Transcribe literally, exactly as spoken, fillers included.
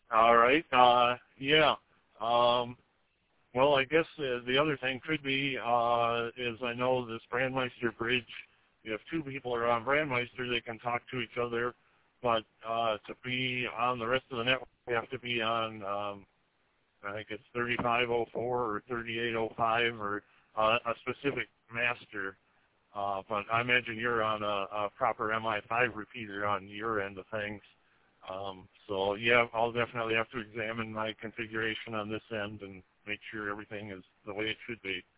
All right. Uh, yeah. Um, well, I guess uh, the other thing could be uh, is I know this Brandmeister bridge. If two people are on Brandmeister, they can talk to each other, but uh, to be on the rest of the network, you have to be on. Um, I think it's thirty-five oh four or thirty-eight oh five or uh, a specific master. Uh, but I imagine you're on a, a proper M I five repeater on your end of things. Um, so yeah, I'll definitely have to examine my configuration on this end and make sure everything is the way it should be.